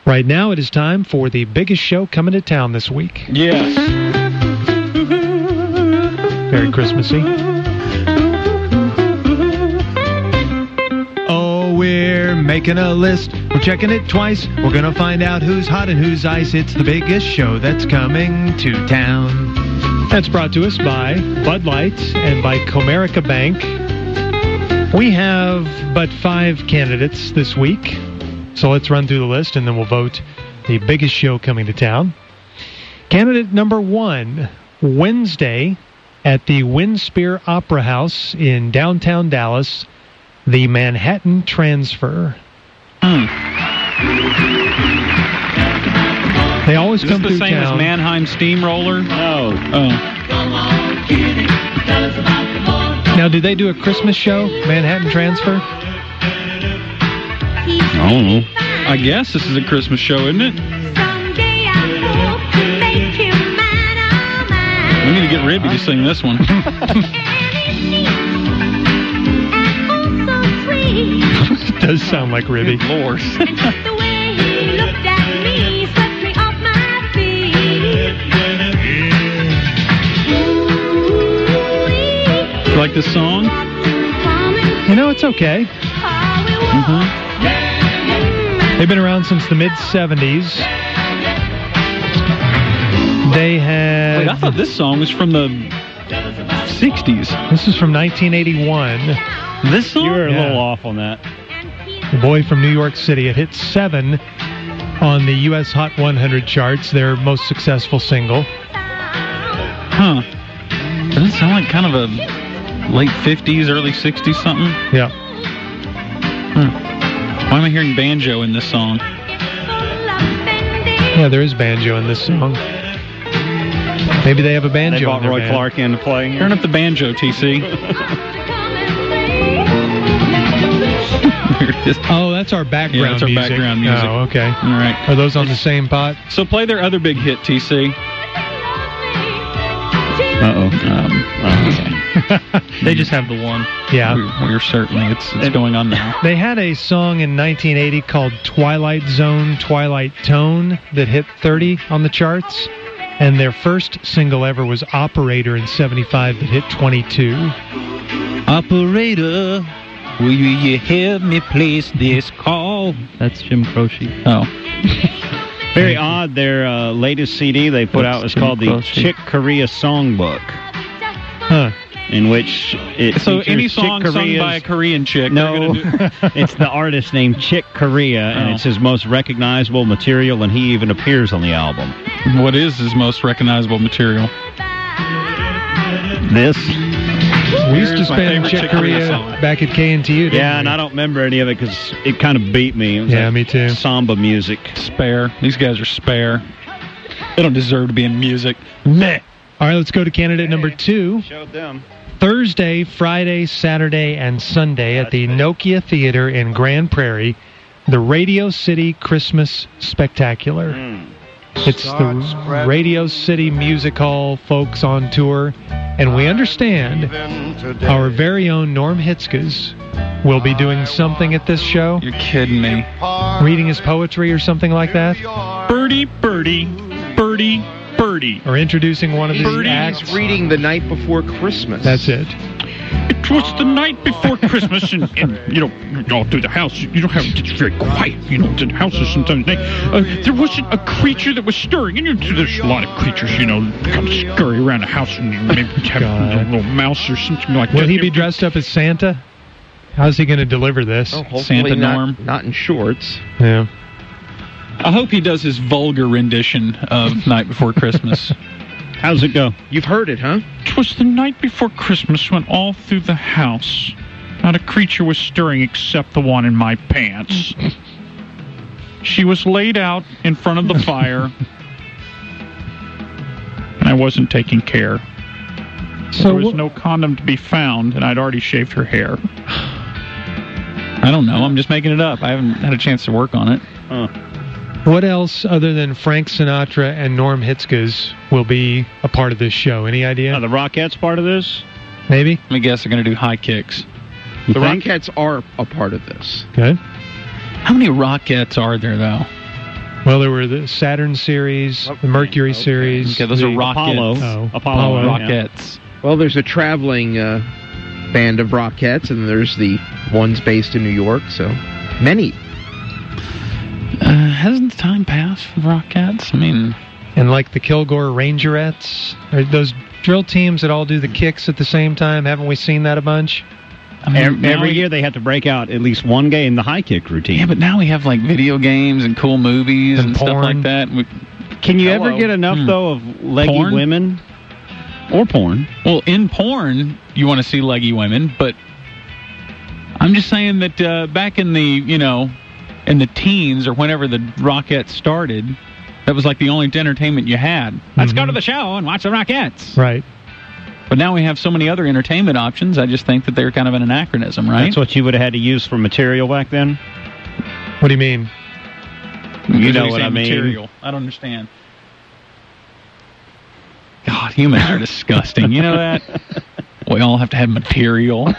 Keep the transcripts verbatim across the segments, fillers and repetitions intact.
Right now, it is time for the biggest show coming to town this week. Yes. Very Christmassy. Oh, we're making a list. We're checking it twice. We're going to find out who's hot and who's ice. It's the biggest show that's coming to town. That's brought to us by Bud Light and by Comerica Bank. We have but five candidates this week. So let's run through the list, and then we'll vote the biggest show coming to town. Candidate number one, Wednesday at the Windspear Opera House in downtown Dallas, the Manhattan Transfer. Mm. They always Is come this the through same town. as Mannheim Steamroller? No. Oh. Now, do they do a Christmas show, Manhattan Transfer? I don't know. I guess this is a Christmas show, isn't it? We need to get Ribby to sing this one. It does sound like Ribby. Lord. You like this song? You know, it's okay. Mm-hmm. They've been around since the mid-seventies. They had... Wait, I thought this song was from the sixties. This is from nineteen eighty-one. This song? You were a Yeah. little off on that. The Boy from New York City. It hit seven on the U S Hot one hundred charts, their most successful single. Huh. Doesn't it sound like kind of a late fifties, early sixties something? Yeah. Hmm. Why am I hearing banjo in this song? Yeah, there is banjo in this song. Maybe they have a banjo They brought in their Roy band. Clark in to play. Turn up the banjo, T C. There it is. Oh, that's our background Yeah, that's our music. background music. Oh, okay. All right. Are those on the same pot? So play their other big hit, T C. Uh-oh. Um, they just have the one. Yeah. We're, we're certainly. It's, it's going on now. They had a song in nineteen eighty called Twilight Zone, Twilight Tone that hit thirty on the charts. And their first single ever was Operator in seventy-five that hit twenty-two. Operator, will you help me place this call? That's Jim Croce. Oh. Very odd. Their uh, latest C D they put out was called the Chick Corea Songbook, Huh. in which it So features any song Chick sung Corea's, by a Korean chick. No, they're gonna do- it's the artist named Chick Corea, and Oh. it's his most recognizable material, and he even appears on the album. What is his most recognizable material? This? We used to Here's my spend favorite Chick Chick Corea Corea song. back at K N T U, didn't Yeah, we? and I don't remember any of it because it kind of beat me. It was Yeah, like me too. Samba music. Spare. These guys are spare. They don't deserve to be in music. Meh. All right, let's go to candidate number two. Showed them. Thursday, Friday, Saturday, and Sunday at the Nokia Theater in Grand Prairie, the Radio City Christmas Spectacular. Mm. It's the Radio City Music Hall folks on tour, and we understand our very own Norm Hitzges will be doing something at this show, You're kidding me. reading his poetry or something like that, Birdie, birdie, birdie, birdie. or introducing one of his Birdie acts. He's reading The Night Before Christmas. That's it. It was the night before Christmas, and, and you know, all through the house, you don't have it's very quiet. You know, the houses sometimes. They, uh, there wasn't a creature that was stirring, and you, there's a lot of creatures, you know, kind of scurry around the house, and you maybe have a little mouse or something like that. Will he be dressed up as Santa? How's he going to deliver this? Oh, hopefully Santa not, Norm? Not in shorts. Yeah. I hope he does his vulgar rendition of Night Before Christmas. How's it go? You've heard it, huh? It was the night before Christmas when all through the house, not a creature was stirring except the one in my pants. She was laid out in front of the fire, and I wasn't taking care. So There was wh- no condom to be found, and I'd already shaved her hair. I don't know. I'm just making it up. I haven't had a chance to work on it. Huh. what else other than Frank Sinatra and Norm Hitzges will be a part of this show? Any idea? Are the Rockettes part of this? Maybe? Let me guess they're going to do high kicks. You The think? Rockettes are a part of this. Okay. How many Rockettes are there, though? Well, there were the Saturn series, the Mercury okay. series. Okay, those the are rockets. Apollo. Oh, Apollo. Apollo, Rockets. Well, there's a traveling uh, band of Rockettes, and there's the ones based in New York, so many. Uh, hasn't time passed for Rockettes? I mean... And like the Kilgore Rangerettes, or those drill teams that all do the kicks at the same time. Haven't we seen that a bunch? I mean, Every, now every we- year they have to break out at least one game, the high kick routine. Yeah, but now we have like video games and cool movies and, And stuff porn. like that. We, Can you Hello. ever get enough, Hmm. though, of leggy Porn? women? Or porn. well, in porn, you want to see leggy women, but I'm just saying that uh, back in the, you know, in the teens or whenever the Rockettes started, that was like the only entertainment you had. Let's go Mhm. to the show and watch the Rockettes. Right. But now we have so many other entertainment options, I just think that they're kind of an anachronism, right? That's what you would have had to use for material back then? What do you mean? You know You're what I saying mean. Material. I don't understand. God, humans are disgusting. You know that? We all have to have material.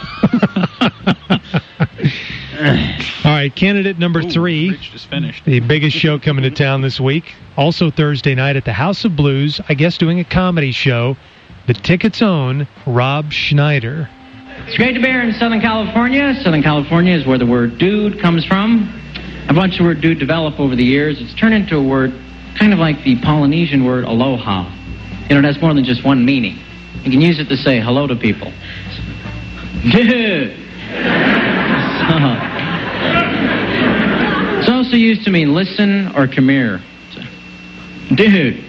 All right, candidate number Ooh, three. Rich just finished. The biggest show coming to town this week. Also Thursday night at the House of Blues, I guess doing a comedy show. The Ticket's own Rob Schneider. It's great to be here in Southern California. Southern California is where the word dude comes from. I've watched the word dude develop over the years. It's turned into a word kind of like the Polynesian word aloha. You know, it has more than just one meaning. You can use it to say hello to people. Dude! So, it's also used to mean listen or come here. So, dude!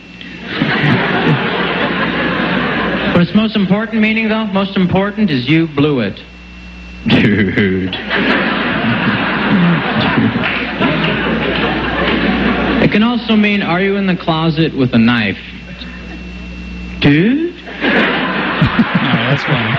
But its most important meaning, though, most important is you blew it. Dude. It can also mean, are you in the closet with a knife? Dude? No, that's funny.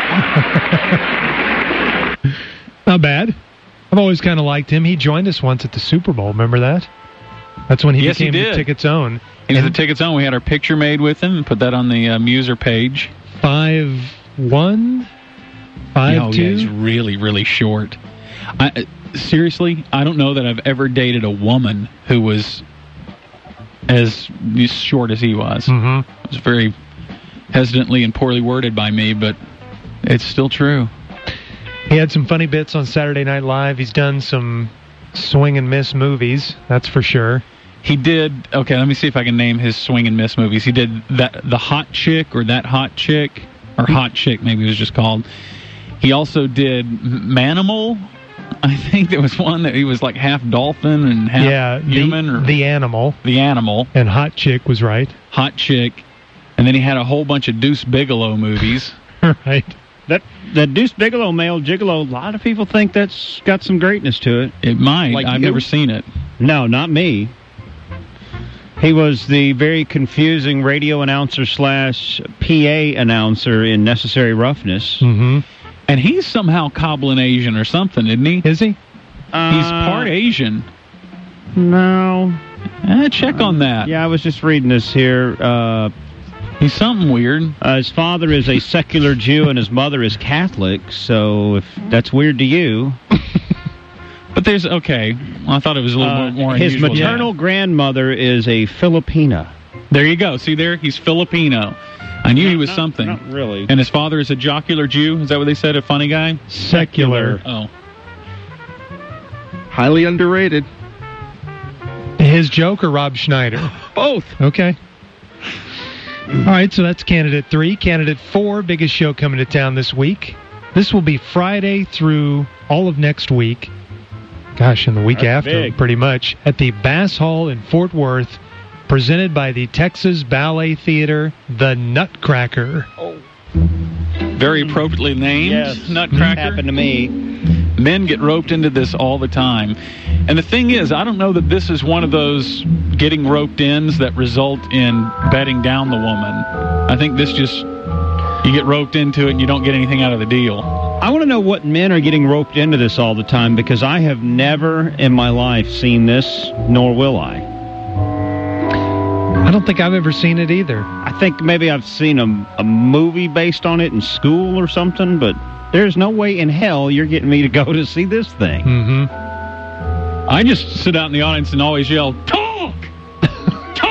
Not bad. I've always kind of liked him. He joined us once at the Super Bowl. Remember that? That's when he Yes, he became the did. Ticket's own. And And the Ticket's on. We had our picture made with him and put that on the uh, Muser page. five one, five oh, two. yeah, he's really, really short. I, uh, seriously, I don't know that I've ever dated a woman who was as short as he was. Mm-hmm. It was very hesitantly and poorly worded by me, but it's still true. He had some funny bits on Saturday Night Live. He's done some swing and miss movies, that's for sure. He did, okay, let me see if I can name his swing and miss movies. He did that, The Hot Chick, or That Hot Chick, or Hot Chick, maybe it was just called. He also did Manimal. I think there was one that he was like half dolphin and half yeah, human. the, or the Animal. The Animal. And Hot Chick was right. Hot Chick. And then he had a whole bunch of Deuce Bigelow movies. Right. That the Deuce Bigelow, male gigolo, a lot of people think that's got some greatness to it. It might. Like I've you? never seen it. No, not me. He was the very confusing radio announcer slash P A announcer in Necessary Roughness. Mm-hmm. And he's somehow Coblin Asian or something, isn't he? Is he? Uh, He's part Asian. No. Eh, check on that. Yeah, I was just reading this here. Uh, He's something weird. uh, his father is a secular Jew and his mother is Catholic, so if that's weird to you... But there's, okay, I thought it was a little Uh, bit more his unusual. maternal grandmother is a Filipina. There you go. See there? He's Filipino. I knew he was Not- something. Not really. And his father is a jocular Jew? Is that what they said? A funny guy? Secular. Oh. Highly underrated. His joke or Rob Schneider? Both. Okay. All right, so that's candidate three. Candidate four, biggest show coming to town this week. This will be Friday through all of next week. Gosh, and the week That's after, big. pretty much, at the Bass Hall in Fort Worth, presented by the Texas Ballet Theater, The Nutcracker. Very appropriately named. Yes, Nutcracker. happened to me. Men get roped into this all the time. And the thing is, I don't know that this is one of those getting roped ins that result in betting down the woman. I think this just, you get roped into it and you don't get anything out of the deal. I want to know what men are getting roped into this all the time, because I have never in my life seen this, nor will I. I don't think I've ever seen it either. I think maybe I've seen a, a movie based on it in school or something, but there's no way in hell you're getting me to go to see this thing. Mm-hmm. I just sit out in the audience and always yell, "Tom!"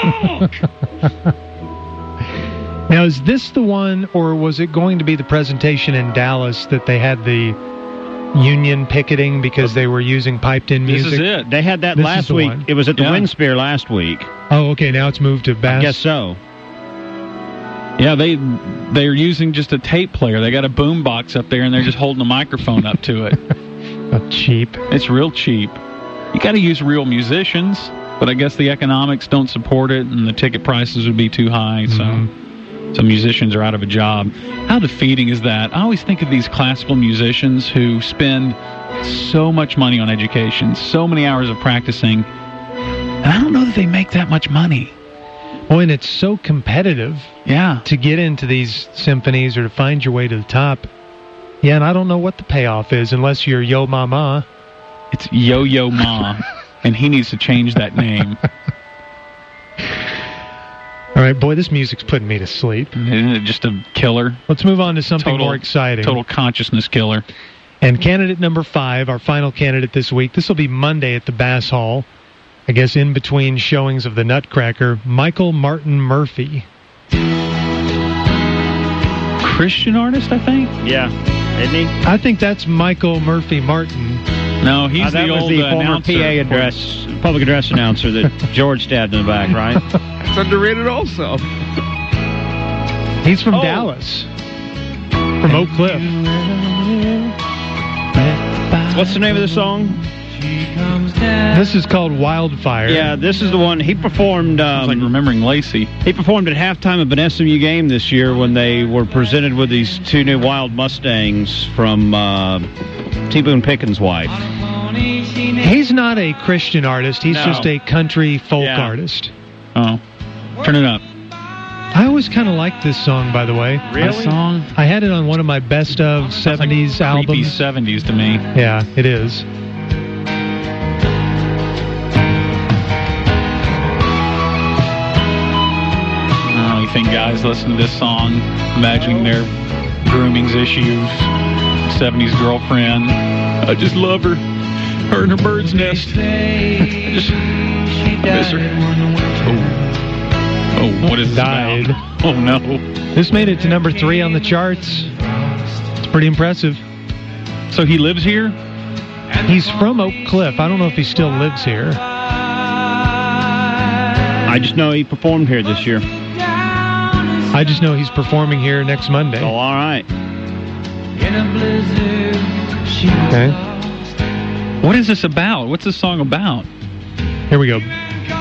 Now, is this the one, or was it going to be the presentation in Dallas that they had the union picketing because they were using piped-in music? This is it. They had that This last is the week. one. It was at the Yeah. Windspear last week. Oh, okay. Now it's moved to Bass. I guess so. Yeah, they they're using just a tape player. They got a boom box up there, and they're just holding a microphone up to it. Oh, cheap. It's real cheap. You got to use real musicians, but I guess the economics don't support it, and the ticket prices would be too high, so Mhm. some musicians are out of a job. How defeating is that? I always think of these classical musicians who spend so much money on education, so many hours of practicing, and I don't know that they make that much money. Well, and it's so competitive Yeah. to get into these symphonies or to find your way to the top. Yeah, and I don't know what the payoff is unless you're Yo Mama. It's Yo-Yo Ma, and he needs to change that name. All right, boy, this music's putting me to sleep. Isn't it just a killer? Let's move on to something Total- more exciting. Total consciousness killer. And candidate number five, our final candidate this week, this will be Monday at the Bass Hall. I guess in between showings of the Nutcracker, Michael Martin Murphey. Christian artist, I think? Yeah. Isn't he? I think that's Michael Murphy Martin. No, he's Uh, that the was old the uh, former announcer. P A address, public address announcer that George stabbed in the back, right? It's underrated also. He's from Oh. Dallas. From Oak Cliff. What's the name of the song? This is called Wildfire. Yeah, this is the one. He performed. It's Um, like remembering Lacey. He performed at halftime of an S M U game this year when they were presented with these two new Wild Mustangs from uh, T. Boone Pickens' wife. He's not a Christian artist. He's No. just a country folk Yeah. artist. Oh, turn it up. I always kind of liked this song, by the way. That song? I had it on one of my best of Sounds like seventies creepy albums. seventies to me. Yeah, it is. Oh, you think guys listen to this song, imagining their grooming's issues, seventies girlfriend. I just love her. Her and her bird's nest. I just miss her. Oh, oh what is this Died. about? Oh, no. This made it to number three on the charts. It's pretty impressive. So he lives here? He's from Oak Cliff. I don't know if he still lives here. I just know he performed here this year. I just know he's performing here next Monday. Oh, all right. Okay. What is this about? What's this song about? Here we go. This,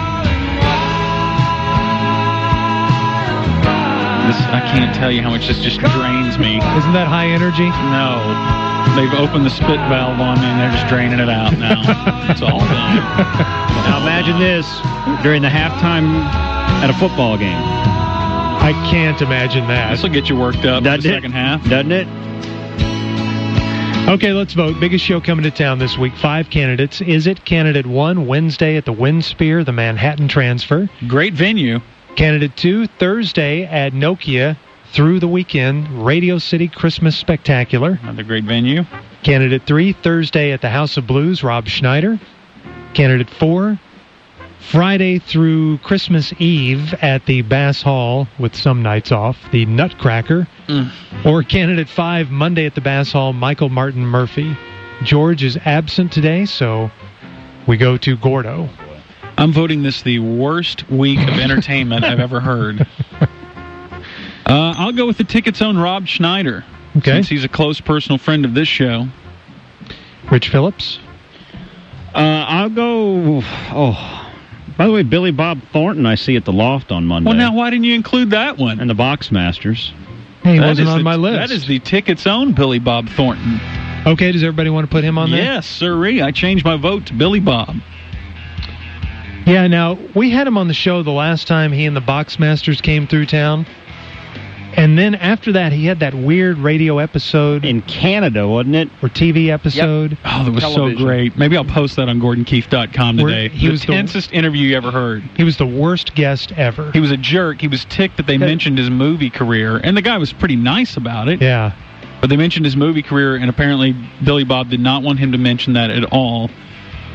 I can't tell you how much this just drains me. Isn't that high energy? No. They've opened the spit valve on me and they're just draining it out now. It's all done. Now imagine this during the halftime at a football game. I can't imagine that. This will get you worked up in the Doesn't it? second half. Doesn't it? Okay, let's vote. Biggest show coming to town this week. Five candidates. Is it candidate one, Wednesday at the Windspear, the Manhattan Transfer? Great venue. Candidate two, Thursday at Nokia through the weekend, Radio City Christmas Spectacular. Another great venue. Candidate three, Thursday at the House of Blues, Rob Schneider. Candidate four, Friday through Christmas Eve at the Bass Hall with some nights off, the Nutcracker. Mm. Or candidate five, Monday at the Bass Hall, Michael Martin Murphey. George is absent today, so we go to Gordo. I'm voting this the worst week of entertainment I've ever heard. Uh, I'll go with the ticket's own Rob Schneider. Okay. Since he's a close personal friend of this show. Rich Phillips? Uh, I'll go. Oh, by the way, Billy Bob Thornton I see at the Loft on Monday. Well, now why didn't you include that one? And the Boxmasters. Hey, he That wasn't is on the- my list. That is the ticket's own Billy Bob Thornton. Okay, does everybody want to put him on there? Yes, sirree. I changed my vote to Billy Bob. Yeah, now, we had him on the show the last time he and the Boxmasters came through town. And then after that, he had that weird radio episode. In Canada, wasn't it? Or T V episode. Oh, that was Television. so great. Maybe I'll post that on Gordon Keefe dot com Where today. he the was the- tensest interview you ever heard. He was the worst guest ever. He was a jerk. He was ticked that they mentioned his movie career. And the guy was pretty nice about it. Yeah. But they mentioned his movie career, and apparently Billy Bob did not want him to mention that at all.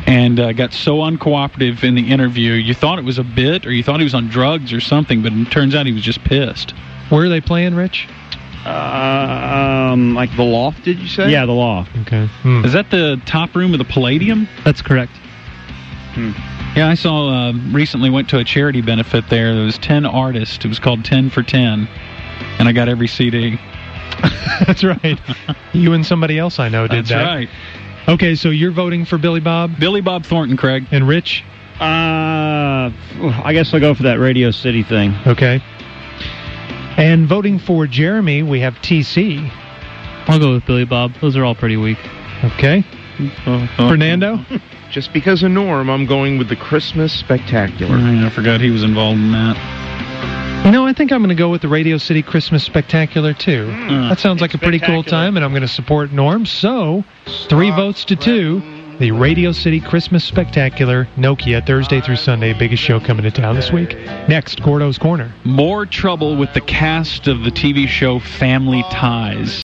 and uh, got so uncooperative in the interview. You thought it was a bit, or you thought he was on drugs or something, but it turns out he was just pissed. Where are they playing, Rich? Uh, um, like The Loft, did you say? Yeah, the Loft. Okay. Hmm. Is that the top room of the Palladium? That's correct. Hmm. Yeah, I saw, uh, recently went to a charity benefit there. There was ten artists. It was called ten for ten, and I got every C D. That's right. You and somebody else I know did That's that. right. Okay, so you're voting for Billy Bob? Billy Bob Thornton, Craig. And Rich? Uh, I guess I'll go for that Radio City thing. Okay. And voting for Jeremy, we have T C. I'll go with Billy Bob. Those are all pretty weak. Okay. Uh, Fernando? Just because of Norm, I'm going with the Christmas Spectacular. I forgot he was involved in that. You know, I think I'm going to go with the Radio City Christmas Spectacular, too. Mm. That sounds like a pretty cool time, and I'm going to support Norm. So, three votes to two. The Radio City Christmas Spectacular, Nokia, Thursday through Sunday, biggest show coming to town this week. Next, Gordo's Corner. More trouble with the cast of the T V show Family Ties.